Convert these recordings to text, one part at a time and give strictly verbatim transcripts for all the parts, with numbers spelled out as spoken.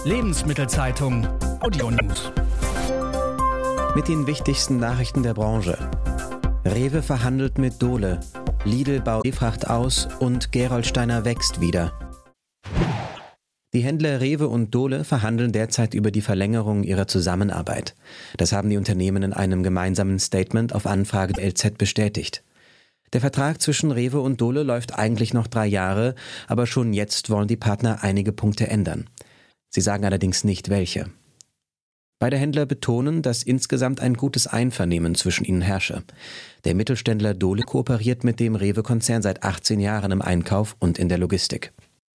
Lebensmittelzeitung Audio News. Mit den wichtigsten Nachrichten der Branche. Rewe verhandelt mit Dole, Lidl baut E-Fracht aus und Gerolsteiner wächst wieder. Die Händler Rewe und Dole verhandeln derzeit über die Verlängerung ihrer Zusammenarbeit. Das haben die Unternehmen in einem gemeinsamen Statement auf Anfrage der L Z bestätigt. Der Vertrag zwischen Rewe und Dole läuft eigentlich noch drei Jahre, aber schon jetzt wollen die Partner einige Punkte ändern. Sie sagen allerdings nicht, welche. Beide Händler betonen, dass insgesamt ein gutes Einvernehmen zwischen ihnen herrsche. Der Mittelständler Dole kooperiert mit dem Rewe-Konzern seit achtzehn Jahren im Einkauf und in der Logistik.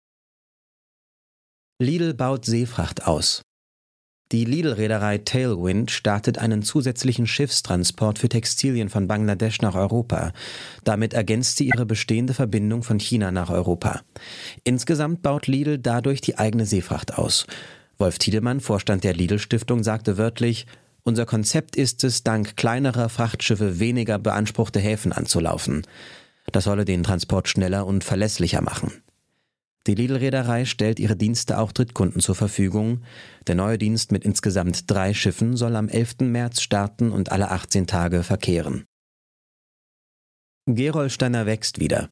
Lidl baut Seefracht aus. Die Lidl-Reederei Tailwind startet einen zusätzlichen Schiffstransport für Textilien von Bangladesch nach Europa. Damit ergänzt sie ihre bestehende Verbindung von China nach Europa. Insgesamt baut Lidl dadurch die eigene Seefracht aus. Wolf Tiedemann, Vorstand der Lidl-Stiftung, sagte wörtlich: Unser Konzept ist es, dank kleinerer Frachtschiffe weniger beanspruchte Häfen anzulaufen. Das solle den Transport schneller und verlässlicher machen. Die Lidl-Reederei stellt ihre Dienste auch Drittkunden zur Verfügung. Der neue Dienst mit insgesamt drei Schiffen soll am elften März starten und alle achtzehn Tage verkehren. Gerolsteiner wächst wieder.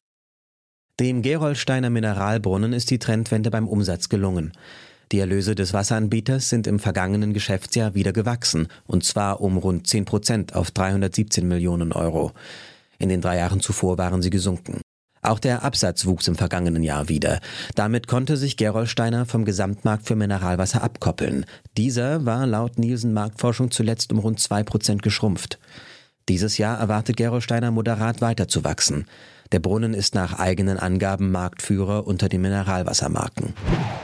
Dem Gerolsteiner Mineralbrunnen ist die Trendwende beim Umsatz gelungen. Die Erlöse des Wasseranbieters sind im vergangenen Geschäftsjahr wieder gewachsen, und zwar um rund zehn Prozent auf dreihundertsiebzehn Millionen Euro. In den drei Jahren zuvor waren sie gesunken. Auch der Absatz wuchs im vergangenen Jahr wieder. Damit konnte sich Gerolsteiner vom Gesamtmarkt für Mineralwasser abkoppeln. Dieser war laut Nielsen Marktforschung zuletzt um rund zwei Prozent geschrumpft. Dieses Jahr erwartet Gerolsteiner moderat weiter zu wachsen. Der Brunnen ist nach eigenen Angaben Marktführer unter den Mineralwassermarken.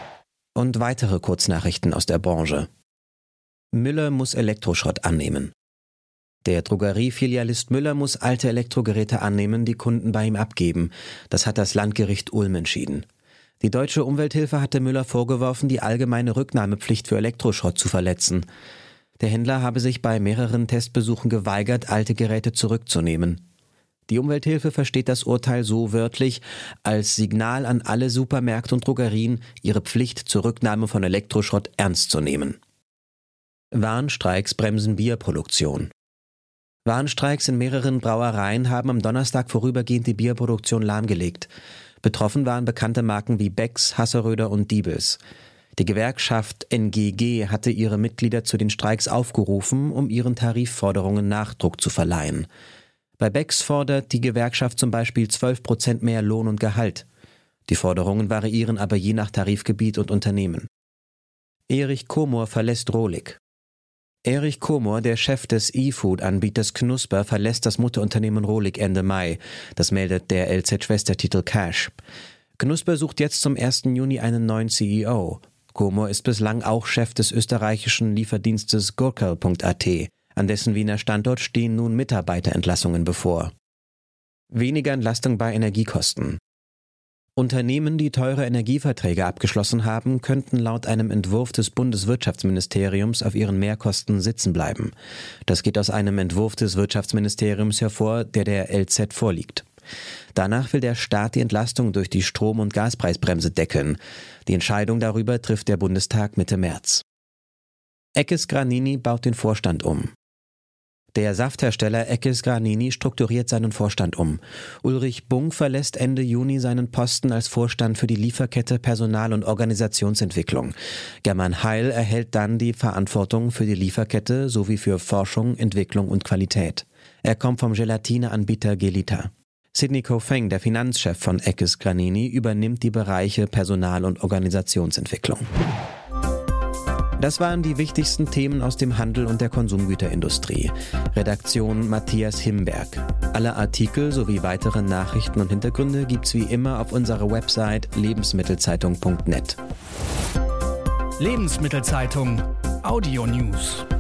Und weitere Kurznachrichten aus der Branche. Müller muss Elektroschrott annehmen. Der Drogeriefilialist Müller muss alte Elektrogeräte annehmen, die Kunden bei ihm abgeben. Das hat das Landgericht Ulm entschieden. Die Deutsche Umwelthilfe hatte Müller vorgeworfen, die allgemeine Rücknahmepflicht für Elektroschrott zu verletzen. Der Händler habe sich bei mehreren Testbesuchen geweigert, alte Geräte zurückzunehmen. Die Umwelthilfe versteht das Urteil so wörtlich als Signal an alle Supermärkte und Drogerien, ihre Pflicht zur Rücknahme von Elektroschrott ernst zu nehmen. Warnstreiks bremsen Bierproduktion. Warnstreiks in mehreren Brauereien haben am Donnerstag vorübergehend die Bierproduktion lahmgelegt. Betroffen waren bekannte Marken wie Becks, Hasseröder und Diebels. Die Gewerkschaft N G G hatte ihre Mitglieder zu den Streiks aufgerufen, um ihren Tarifforderungen Nachdruck zu verleihen. Bei Becks fordert die Gewerkschaft zum Beispiel zwölf Prozent mehr Lohn und Gehalt. Die Forderungen variieren aber je nach Tarifgebiet und Unternehmen. Erich Komor verlässt Rohlig. Erich Komor, der Chef des E-Food-Anbieters Knusper, verlässt das Mutterunternehmen Rohlig Ende Mai. Das meldet der L Z-Schwestertitel Cash. Knusper sucht jetzt zum ersten Juni einen neuen C E O. Komor ist bislang auch Chef des österreichischen Lieferdienstes Gurkel punkt a t. An dessen Wiener Standort stehen nun Mitarbeiterentlassungen bevor. Weniger Entlastung bei Energiekosten. Unternehmen, die teure Energieverträge abgeschlossen haben, könnten laut einem Entwurf des Bundeswirtschaftsministeriums auf ihren Mehrkosten sitzen bleiben. Das geht aus einem Entwurf des Wirtschaftsministeriums hervor, der der L Z vorliegt. Danach will der Staat die Entlastung durch die Strom- und Gaspreisbremse deckeln. Die Entscheidung darüber trifft der Bundestag Mitte März. Eckes Granini baut den Vorstand um. Der Safthersteller Eckes Granini strukturiert seinen Vorstand um. Ulrich Bunk verlässt Ende Juni seinen Posten als Vorstand für die Lieferkette Personal- und Organisationsentwicklung. German Heil erhält dann die Verantwortung für die Lieferkette sowie für Forschung, Entwicklung und Qualität. Er kommt vom Gelatineanbieter Gelita. Sidney Kofeng, der Finanzchef von Eckes Granini, übernimmt die Bereiche Personal- und Organisationsentwicklung. Das waren die wichtigsten Themen aus dem Handel und der Konsumgüterindustrie. Redaktion Matthias Himberg. Alle Artikel sowie weitere Nachrichten und Hintergründe gibt's wie immer auf unserer Website lebensmittelzeitung punkt net. Lebensmittelzeitung Audio News.